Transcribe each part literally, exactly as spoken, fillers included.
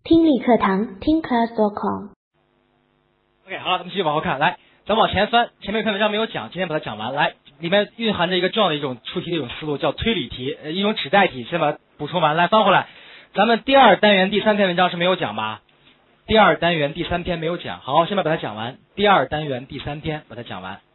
听力课堂听 class dot com。 OK， 好了，咱们继续往后看，来，咱往前翻，前面有篇文章没有讲，今天把它讲完。来，里面蕴含着一个重要的一种出题的一种思路，叫推理题，呃，一种指代题，先把它补充完。来，翻回来，咱们第二单元第三篇文章是没有讲吧？第二单元第三篇没有讲，好，先把它讲完。第二单元第三篇把它讲完。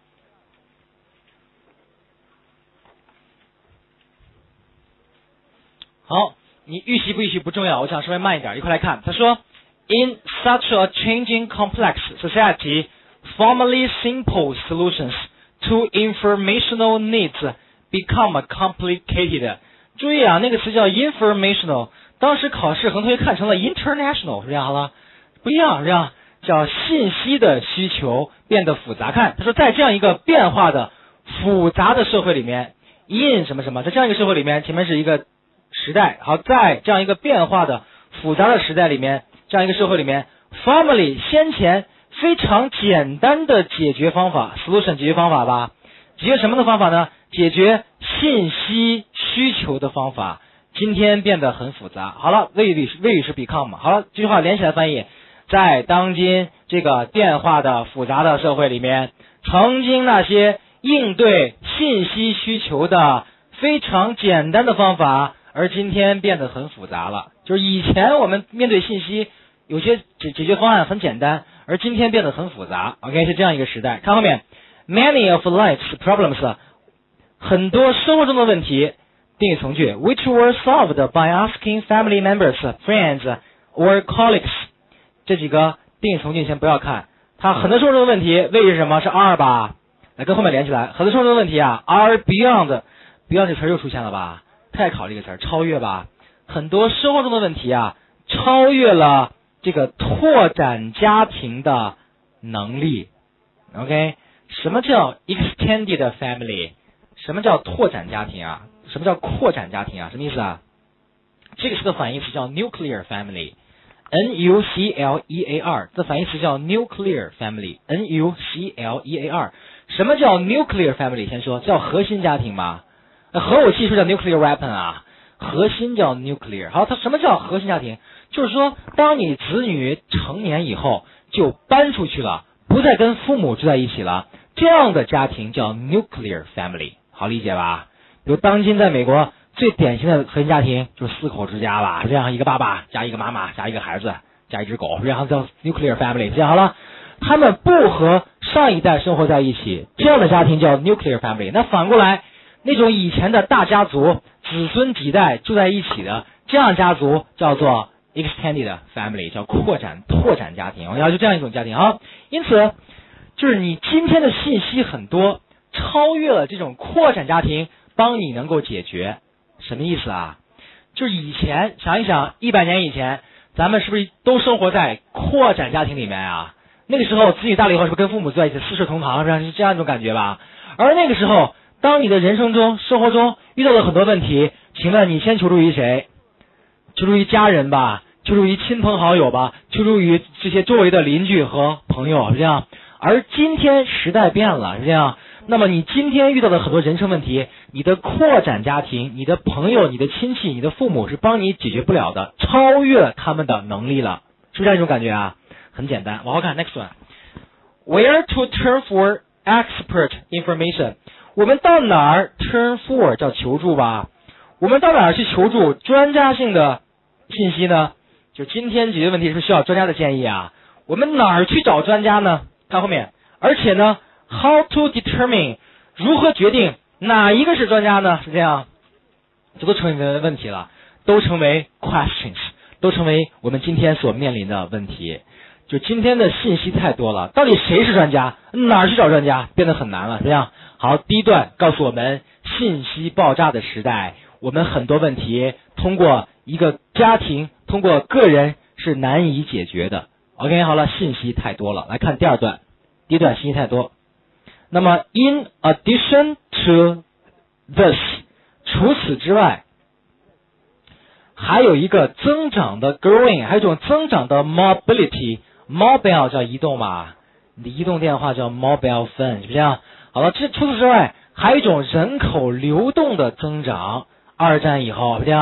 好，你预习不预习不重要，我想稍微慢一点，一块来看。他说 ，In such a changing complex society, formerly simple solutions to informational needs become complicated。注意啊，那个词叫 informational， 当时考试很多同学看成了 international， 是这样好了，不一样，是这样，叫信息的需求变得复杂。看，他说在这样一个变化的复杂的社会里面 ，in 什么什么，在这样一个社会里面，前面是一个时代，好，在这样一个变化的复杂的时代里面，这样一个社会里面 ，formerly 先前非常简单的解决方法 ，solution 解决方法吧，解决什么的方法呢？解决信息需求的方法，今天变得很复杂。好了，谓语谓语是 become 好了，这句话连起来翻译，在当今这个变化的复杂的社会里面，曾经那些应对信息需求的非常简单的方法，而今天变得很复杂了。就是以前我们面对信息，有些解解决方案很简单，而今天变得很复杂。OK， 是这样一个时代。看后面 ，many of life's problems， 很多生活中的问题，定语从句 ，which were solved by asking family members, friends or colleagues。这几个定语从句先不要看，它很多生活中的问题，谓语是什么？是 are 吧？来跟后面连起来，很多生活中的问题啊 ，are beyond。beyond 这词又出现了吧？太考这个词儿，超越吧。很多生活中的问题啊，超越了这个拓展家庭的能力。OK， 什么叫 extended family？ 什么叫拓展家庭啊？什么叫扩展家庭啊？什么意思啊？这个词的反义词叫 nuclear family。N U C L E A R 这反义词叫 nuclear family。N U C L E A R 什么叫 nuclear family？ 先说叫核心家庭吗？核武器是叫 nuclear weapon 啊，核心叫 nuclear。好，它什么叫核心家庭？就是说，当你子女成年以后就搬出去了，不再跟父母住在一起了，这样的家庭叫 nuclear family。好理解吧？比如当今在美国最典型的核心家庭就是四口之家吧，这样一个爸爸加一个妈妈加一个孩子加一只狗，这样叫 nuclear family。这样好了，他们不和上一代生活在一起，这样的家庭叫 nuclear family。那反过来，那种以前的大家族，子孙几代住在一起的，这样家族叫做 extended family， 叫扩展拓展家庭。我要就这样一种家庭啊。因此，就是你今天的信息很多，超越了这种扩展家庭，帮你能够解决。什么意思啊？就是以前想一想，一百年以前，咱们是不是都生活在扩展家庭里面啊？那个时候子女大了以后，是不是跟父母住在一起，四世同堂，是不是这样一种感觉吧？而那个时候，当你的人生中、生活中遇到了很多问题，请问你先求助于谁？求助于家人吧，求助于亲朋好友吧，求助于这些周围的邻居和朋友，是这样。而今天时代变了，是这样。那么你今天遇到的很多人生问题，你的扩展家庭、你的朋友、你的亲戚、你的父母是帮你解决不了的，超越了他们的能力了，是不是这样一种感觉啊？很简单，往后看 next one。Where to turn for expert information？我们到哪儿 turn for 叫求助吧？我们到哪儿去求助专家性的信息呢？就今天解决问题是不是需要专家的建议啊？我们哪儿去找专家呢？看后面，而且呢 ，how to determine 如何决定哪一个是专家呢？是这样，这都成为问题了，都成为 questions， 都成为我们今天所面临的问题。就今天的信息太多了，到底谁是专家？哪儿去找专家？变得很难了，这样。好，第一段告诉我们，信息爆炸的时代，我们很多问题通过一个家庭，通过个人是难以解决的。OK， 好了，信息太多了。来看第二段，第一段信息太多。那么 ，in addition to this， 除此之外，还有一个增长的 growing， 还有一种增长的 mobility。mobile 叫移动嘛，你的移动电话叫 mobile phone， 是不是这样？好了，这除此之外，还有一种人口流动的增长。二战以后，这样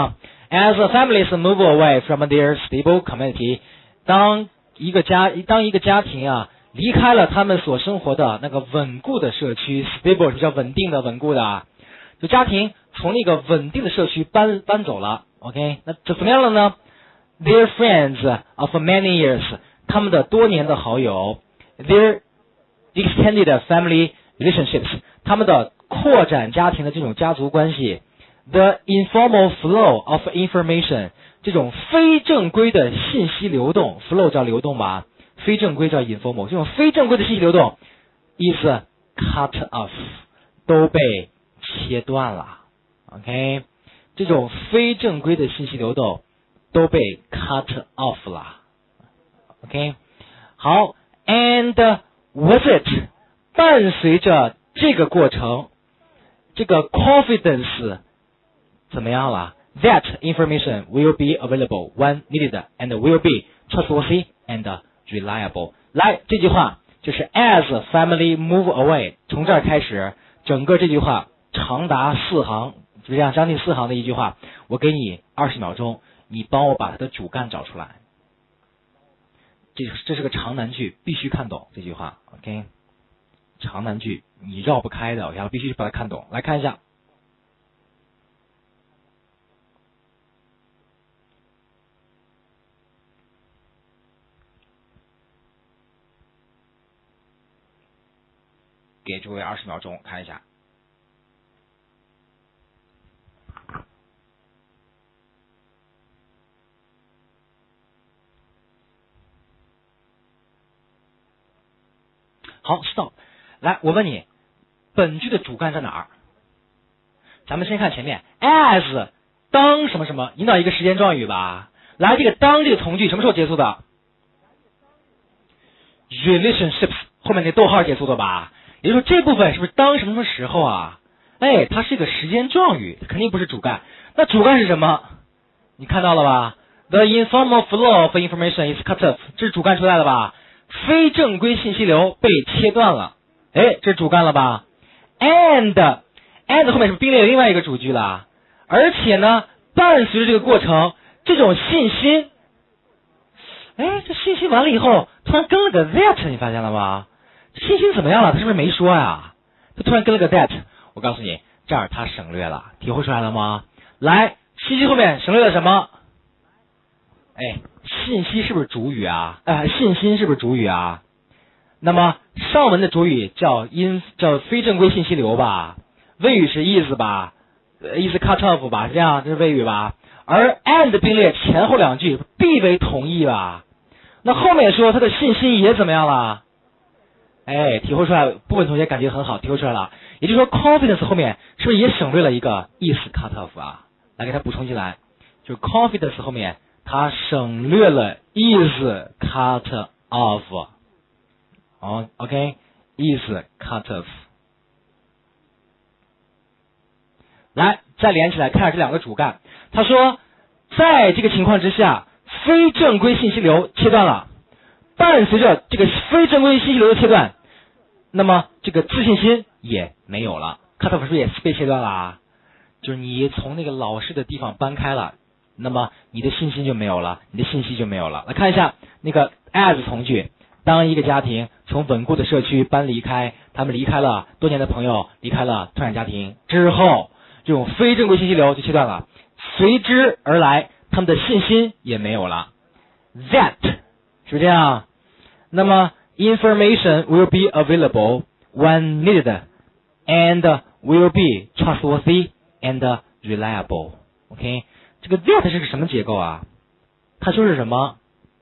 As families move away from their stable community， 当一个家当一个家庭啊离开了他们所生活的那个稳固的社区 ，stable 是叫稳定的、稳固的啊，就家庭从那个稳定的社区搬搬走了 ，OK， 那这怎么样了呢 ？Their friends of many years， 他们的多年的好友 ，their extended family relationships， 他们的扩展家庭的这种家族关系 ，the informal flow of information， 这种非正规的信息流动 ，flow 叫流动吧。非正规叫 informal， 这种非正规的信息流动 is cut off， 都被切断了 ，OK， 这种非正规的信息流动都被 cut off 了 ，OK， 好 ，and was it 伴随着这个过程，这个 confidence 怎么样了 ？That information will be available when needed and will be trustworthy and reliable。来，这句话就是 as family move away， 从这儿开始，整个这句话长达四行，就这样将近四行的一句话。我给你二十秒钟，你帮我把它的主干找出来。这这是个长难句，必须看懂这句话。OK， 长难句你绕不开的，我必须把它看懂。来看一下。给诸位二十秒钟看一下。好 ，stop。来，我问你，本句的主干在哪儿？咱们先看前面 ，as 当什么什么，引导一个时间状语吧。来，这个当这个从句什么时候结束的 ？relationships 后面那逗号结束的吧？也就是说这部分是不是当什么什么时候啊？哎，它是一个时间状语，肯定不是主干。那主干是什么？你看到了吧 ？The informal flow of information is cut off， 这是主干出来了吧？非正规信息流被切断了，哎，这是主干了吧 ？And and 后面是不是并列了另外一个主句了？而且呢，伴随着这个过程，这种信息，哎，这信息完了以后，突然跟了个 that， 你发现了吗？信息怎么样了？他是不是没说呀？他突然跟了个 that， 我告诉你，这儿他省略了，体会出来了吗？来，信息后面省略了什么？哎，信息是不是主语啊？哎，信心是不是主语啊？那么上文的主语叫因叫非正规信息流吧，谓语是 is 吧 ，is cut off 吧，这样这是谓语吧？而 and 并列前后两句必为同义吧？那后面说他的信心也怎么样了？哎，体会出来，部分同学感觉很好，体会出来了。也就是说 confidence 后面是不是也省略了一个 is cut off 啊？来给它补充进来，就是 confidence 后面它省略了 is cut off。哦 ，OK，is cut off。来，再连起来看下这两个主干。他说，在这个情况之下，非正规信息流切断了。伴随着这个非正规信息流的切断，那么这个自信心也没有了。cut off 是不是也被切断了啊？就是你从那个老师的地方搬开了，那么你的信心就没有了，你的信息就没有了。来看一下那个 as 从句，当一个家庭从稳固的社区搬离开，他们离开了多年的朋友，离开了拓展家庭之后，这种非正规信息流就切断了，随之而来，他们的信心也没有了。That是不是这样？那么 information will be available when needed and will be trustworthy and reliable. OK， 这个 that 是个什么结构啊？它说是什么？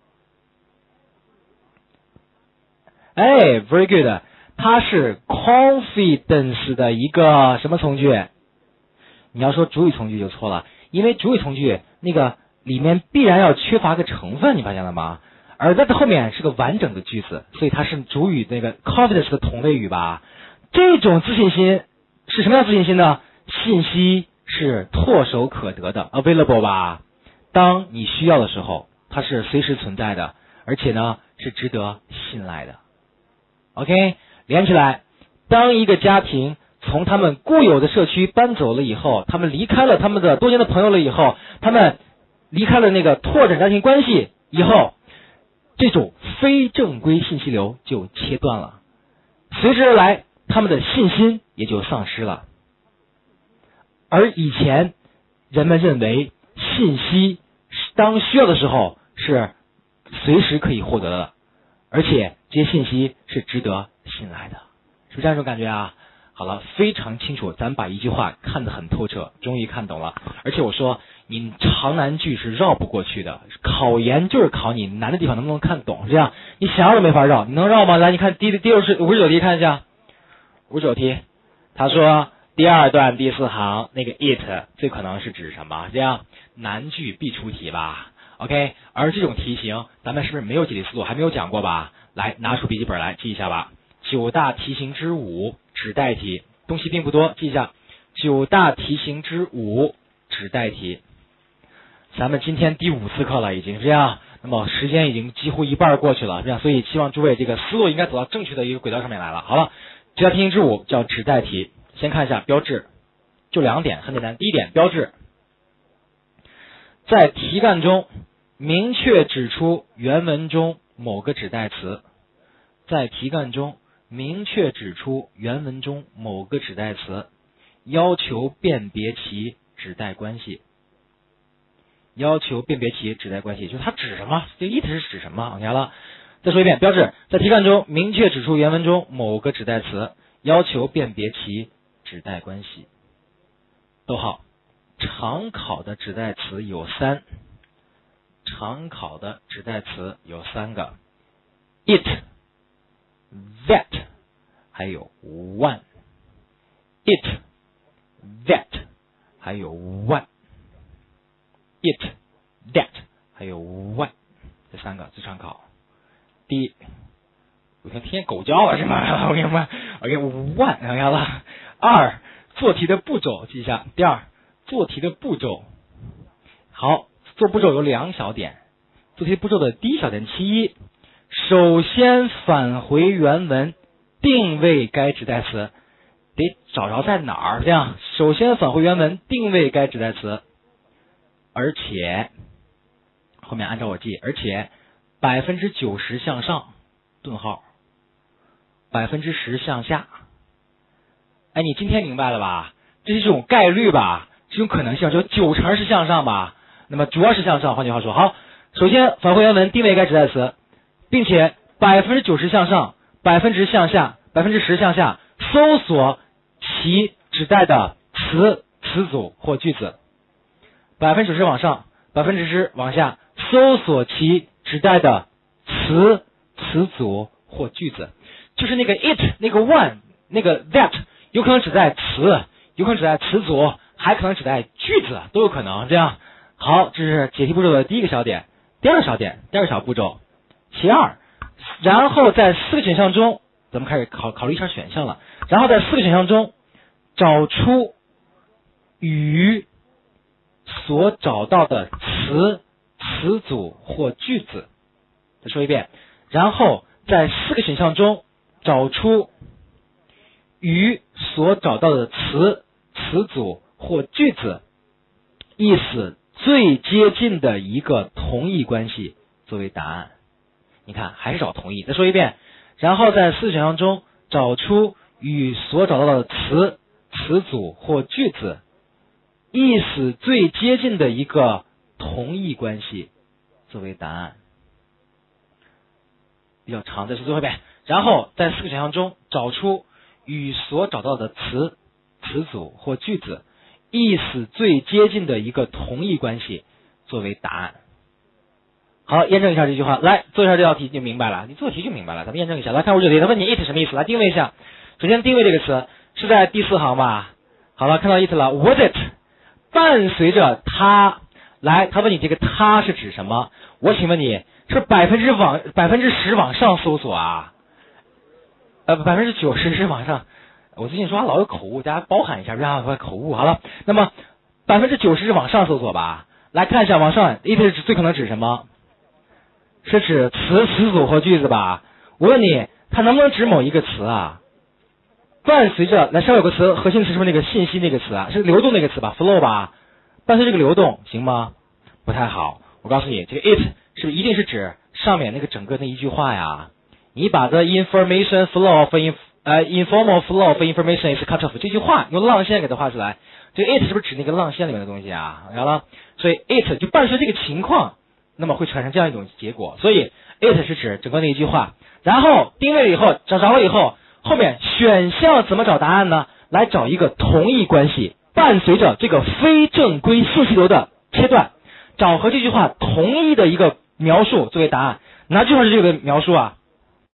哎 ，very good， 它是 confidence 的一个什么从句？你要说主语从句就错了，因为主语从句那个里面必然要缺乏个成分，你发现了吗？而 that 后面是个完整的句子，所以它是主语那个 confidence 的同位语吧。这种自信心是什么样的自信心呢？信息是唾手可得的 available 吧。当你需要的时候，它是随时存在的，而且呢是值得信赖的。OK， 连起来，当一个家庭从他们固有的社区搬走了以后，他们离开了他们的多年的朋友了以后，他们离开了那个拓展家庭关系以后，这种非正规信息流就切断了，随之而来他们的信心也就丧失了。而以前人们认为信息当需要的时候是随时可以获得的，而且这些信息是值得信赖的，是不是这样一种感觉啊？好了，非常清楚，咱们把一句话看得很透彻，终于看懂了。而且我说你长难句是绕不过去的，考研就是考你难的地方能不能看懂，这样你想要都没法绕，你能绕吗？来，你看第第六十五十九题，看一下五十九题，他说第二段第四行那个 it 最可能是指什么？这样难句必出题吧 ，OK？ 而这种题型咱们是不是没有解题思路，还没有讲过吧？来，拿出笔记本来记一下吧。九大题型之五，指代题，东西并不多，记一下。九大题型之五，指代题。咱们今天第五次课了，已经这样，那么时间已经几乎一半过去了，这样，所以希望诸位这个思路应该走到正确的一个轨道上面来了。好了，九大题型之五叫指代题，先看一下标志，就两点，很简单。第一点，标志，在题干中明确指出原文中某个指代词，在题干中明确指出原文中某个指代词，要求辨别其指代关系。要求辨别其指代关系，就是它指什么？这 it 是指什么？OK 了，再说一遍，标志，在题干中明确指出原文中某个指代词，要求辨别其指代关系。逗号，常考的指代词有三，常考的指代词有三个 ，it。that 还有 one it that 还有 one it that 还有 one 这三个最常考。第一，我看听见狗叫了是吗？我明白。OK one 看见了。二，做题的步骤记一下。第二，做题的步骤。好，做步骤有两小点。做题步骤的第一小点，其一。首先返回原文，定位该指代词，得找着在哪儿。这样，首先返回原文，定位该指代词，而且后面按照我记，而且百分之九十向上，顿号，百分之十向下。哎，你今天明白了吧？这是这种概率吧？这种可能性，就九成是向上吧？那么主要是向上。换句话说，好，首先返回原文，定位该指代词。并且百分之九十向上，百分之向下，百分之十向下，搜索其指代的词、词组或句子。百分之九十往上，百分之十往下，搜索其指代的词、词组或句子。就是那个 it， 那个 one， 那个 that， 有可能指代词，有可能指代词组，还可能指代句子，都有可能。这样，好，这是解题步骤的第一个小点。第二个小点，第二个小步骤。其二，然后在四个选项中，咱们开始考考虑一下选项了。然后在四个选项中，找出与所找到的词、词组或句子。再说一遍，然后在四个选项中，找出与所找到的词、词组或句子意思最接近的一个同义关系作为答案。你看，还是找同义。再说一遍，然后在四选项中找出与所找到的词、词组或句子意思最接近的一个同义关系作为答案。比较长，再说最后一遍。然后在四个选项中找出与所找到的词、词组或句子意思最接近的一个同义关系作为答案。好，验证一下这句话，来做一下这道题就明白了，你做题就明白了。咱们验证一下，来看五十九题，他问你 it 什么意思？来定位一下。首先定位这个词是在第四行吧？好了，看到 it 了 ，was it 伴随着它，来，他问你这个它是指什么？我请问你是百分之往百分之十往上搜索啊？呃，百分之九十是往上。我最近说话老有口误，大家包涵一下，不要有口误。好了，那么百分之九十是往上搜索吧？来看一下，往上 it 是最可能指什么？是指词、词组或句子吧？我问你，它能不能指某一个词啊？ 伴随着来上面有个词，核心词是不是那个信息那个词啊？是流动那个词吧 ，flow 吧？伴随这个流动行吗？不太好。我告诉你，这个 it 是不是一定是指上面那个整个那一句话呀？你把 the information flow of in 呃 informal flow of information is cut off 这句话用浪线给它画出来，这个 it 是不是指那个浪线里面的东西啊？然后呢，所以 it 就伴随这个情况，那么会产生这样一种结果。所以 it 是指整个那一句话，然后定位了以后找着了以后，后面选项怎么找答案呢？来找一个同义关系，伴随着这个非正规信息流的切断，找和这句话同义的一个描述作为答案。哪句话是这个描述啊？